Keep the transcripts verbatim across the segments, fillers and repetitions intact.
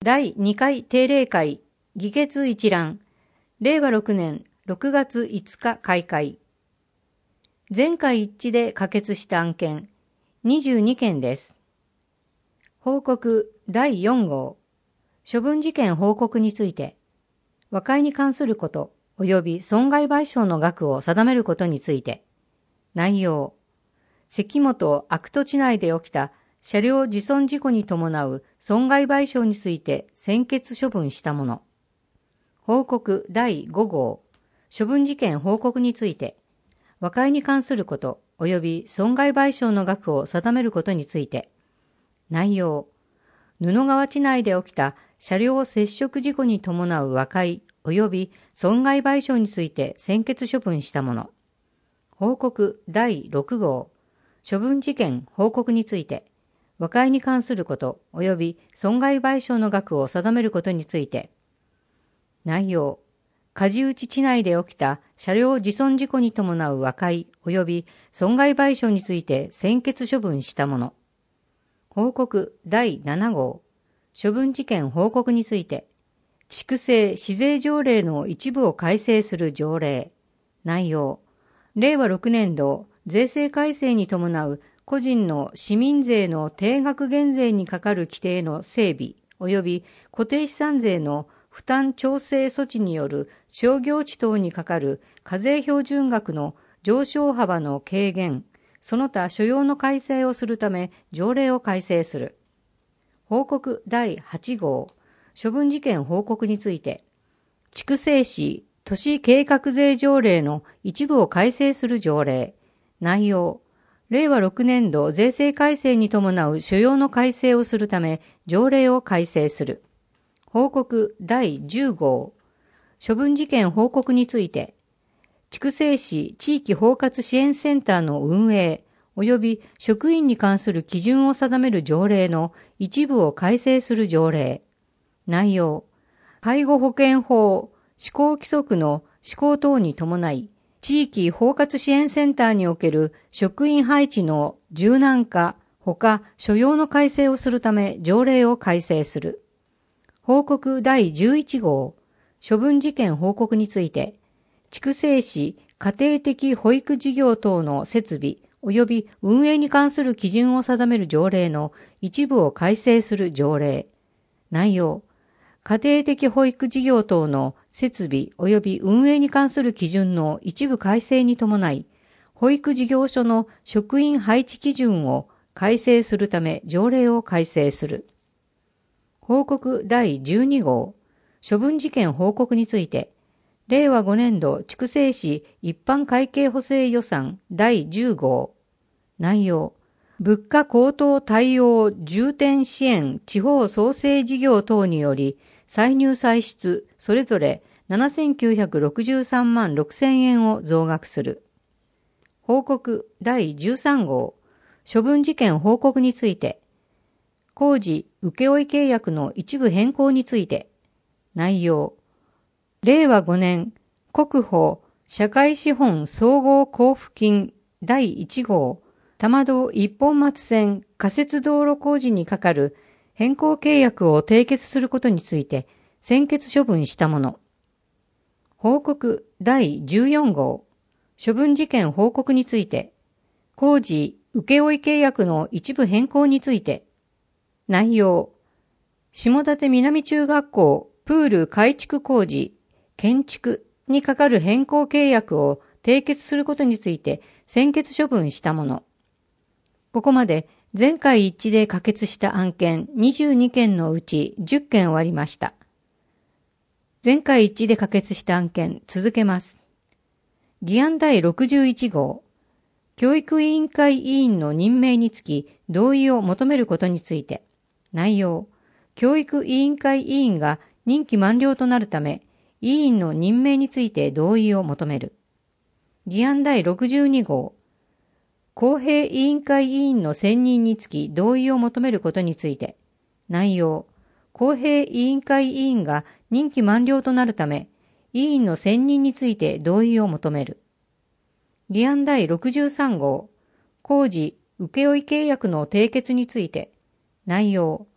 だいにかい定例会議決一覧れいわろくねんろくがついつか開会。全会一致で可決した案件にじゅうにけんです。報告だいよんごう処分事件報告について和解に関すること及び損害賠償の額を定めることについて内容関本悪土地内で起きた車両自損事故に伴う損害賠償について専決処分したもの。報告だいごごう処分事件報告について和解に関すること及び損害賠償の額を定めることについて内容布川地内で起きた車両接触事故に伴う和解及び損害賠償について専決処分したもの。報告だいろくごう処分事件報告について和解に関すること及び損害賠償の額を定めることについて内容梶内地内で起きた車両自損事故に伴う和解及び損害賠償について専決処分したもの。報告だいななごう処分事件報告について畜生市税条例の一部を改正する条例。内容れいわろくねんど税制改正に伴う個人の市民税の定額減税にかかる規定の整備及び固定資産税の負担調整措置による商業地等にかかる課税標準額の上昇幅の軽減、その他所要の改正をするため条例を改正する。報告だいはちごう処分事件報告について筑西市都市計画税条例の一部を改正する条例。内容れいわろくねんど税制改正に伴う所要の改正をするため条例を改正する。報告だいじゅうごう処分事件報告について筑西市地域包括支援センターの運営及び職員に関する基準を定める条例の一部を改正する条例。内容介護保険法施行規則の施行等に伴い地域包括支援センターにおける職員配置の柔軟化ほか所要の改正をするため条例を改正する。報告だいじゅういちごう処分事件報告について筑西市家庭的保育事業等の設備及び運営に関する基準を定める条例の一部を改正する条例。内容家庭的保育事業等の設備及び運営に関する基準の一部改正に伴い、保育事業所の職員配置基準を改正するため条例を改正する。報告だいじゅうにごう処分事件報告について、れいわごねんど筑西市一般会計補正予算だいじゅうごう。内容物価高騰対応重点支援地方創生事業等により歳入歳出それぞれななせんきゅうひゃくろくじゅうさんまんろくせんえんを増額する。報告だいじゅうさんごう処分事件報告について工事請負契約の一部変更について内容れいわごねん国保社会資本総合交付金だいいちごう玉道一本松線仮設道路工事にかかる変更契約を締結することについて専決処分したもの。報告だいじゅうよんごう処分事件報告について工事請負契約の一部変更について内容下館南中学校プール改築工事建築にかかる変更契約を締結することについて専決処分したもの。ここまで全会一致で可決した案件にじゅうにけんのうちじゅっけん終わりました。全会一致で可決した案件続けます。議案だいろくじゅういちごう教育委員会委員の任命につき同意を求めることについて内容教育委員会委員が任期満了となるため委員の任命について同意を求める。議案だいろくじゅうにごう公平委員会委員の選任につき同意を求めることについて内容公平委員会委員が任期満了となるため委員の選任について同意を求める。議案だいろくじゅうさんごう工事請負契約の締結について内容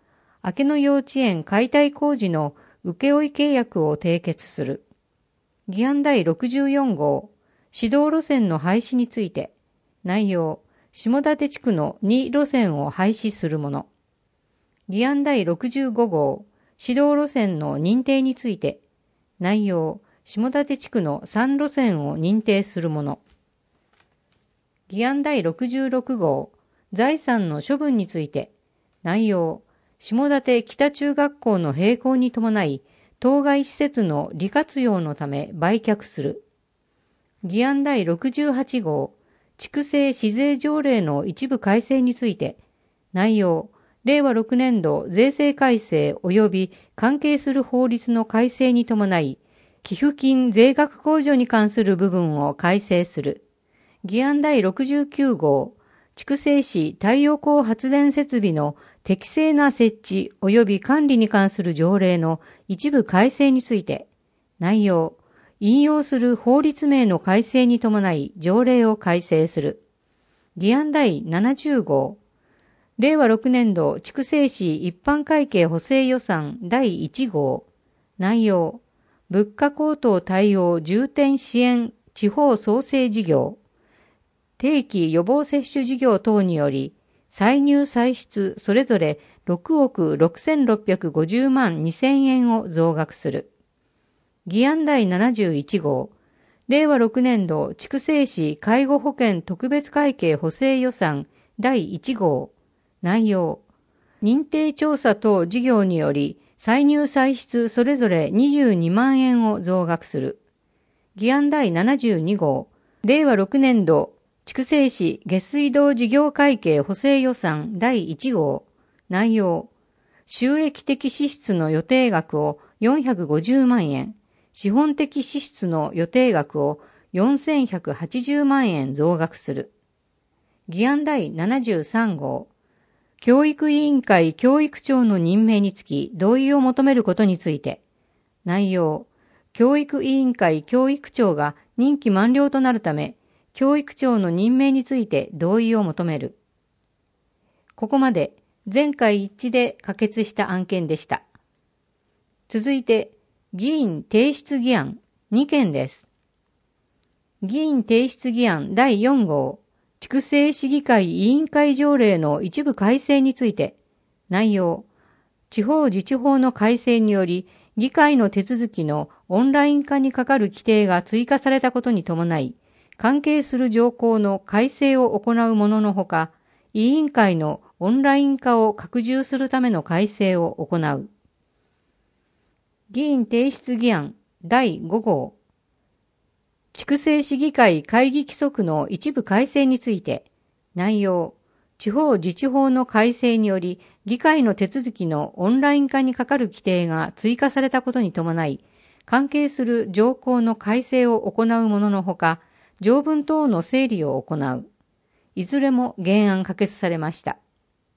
明野幼稚園解体工事の請負契約を締結する。議案第ろくじゅうよん号、指導路線の廃止について、内容、下館地区のに路線を廃止するもの。議案第ろくじゅうご号、指導路線の認定について、内容、下館地区のさん路線を認定するもの。議案第ろくじゅうろく号、財産の処分について、内容、下館北中学校の閉校に伴い、当該施設の利活用のため売却する。議案第ろくじゅうはち号、畜生市税条例の一部改正について、内容、れいわろくねん度税制改正及び関係する法律の改正に伴い、寄付金税額控除に関する部分を改正する。議案第ろくじゅうきゅう号、畜生市太陽光発電設備の適正な設置及び管理に関する条例の一部改正について、内容、引用する法律名の改正に伴い条例を改正する。議案第ななじゅう号、れいわろくねん度畜生市一般会計補正予算だいいち号、内容、物価高騰対応重点支援地方創生事業、定期予防接種事業等により、歳入歳出それぞれろくおくろくせんろっぴゃくごじゅうまんにせんえんを増額する。議案第ななじゅういち号、れいわろくねん度畜生市介護保険特別会計補正予算だいいち号、内容、認定調査等事業により、歳入歳出それぞれにじゅうにまんえんを増額する。議案第ななじゅうに号、れいわろくねん度畜生市下水道事業会計補正予算だいいち号、内容、収益的支出の予定額をよんひゃくごじゅうまんえん、資本的支出の予定額をよんせんひゃくはちじゅうまんえん増額する。議案第ななじゅうさん号、教育委員会教育長の任命につき同意を求めることについて、内容、教育委員会教育長が任期満了となるため、教育長の任命について同意を求める。ここまで全会一致で可決した案件でした。続いて、議員提出議案に件です。議員提出議案だいよん号、畜生市議会委員会条例の一部改正について、内容、地方自治法の改正により、議会の手続きのオンライン化にかかる規定が追加されたことに伴い、関係する条項の改正を行うもののほか、委員会のオンライン化を拡充するための改正を行う。議員提出議案だいご号、畜生市議会会議規則の一部改正について、内容、地方自治法の改正により、議会の手続きのオンライン化にかかる規定が追加されたことに伴い、関係する条項の改正を行うもののほか、条文等の整理を行う。いずれも原案可決されました。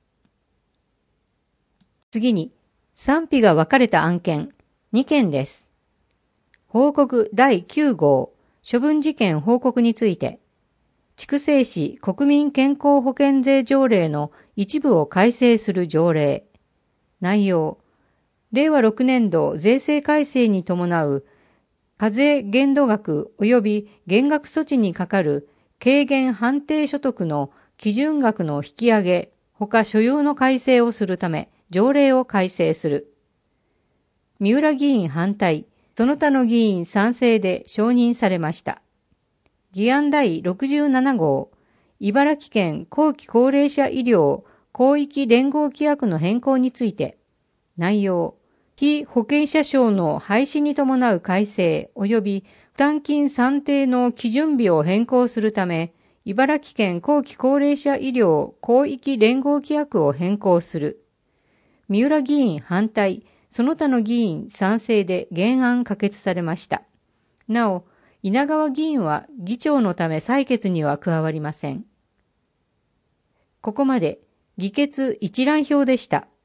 次に、賛否が分かれた案件に件です。報告だいきゅう号、処分事件報告について、畜生市国民健康保険税条例の一部を改正する条例。内容、れいわろくねん度税制改正に伴う課税限度額及び減額措置にかかる軽減判定所得の基準額の引き上げ、他所要の改正をするため条例を改正する。三浦議員反対、その他の議員賛成で承認されました。議案だいろくじゅうなな号、茨城県後期高齢者医療広域連合規約の変更について、内容、被保険者証の廃止に伴う改正及び負担金算定の基準日を変更するため、茨城県後期高齢者医療広域連合規約を変更する。三浦議員反対、その他の議員賛成で原案可決されました。なお、稲川議員は議長のため採決には加わりません。ここまで議決一覧表でした。